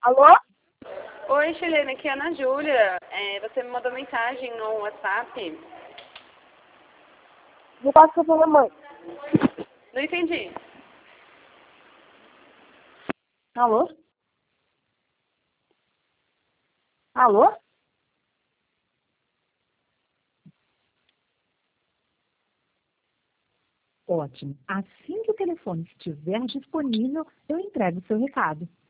Alô? Oi, Chilena, aqui é a Ana Júlia. Você me mandou mensagem no WhatsApp. Me passa pra minha mãe. Não entendi. Alô? Alô? Ótimo. Assim que o telefone estiver disponível, eu entrego o seu recado.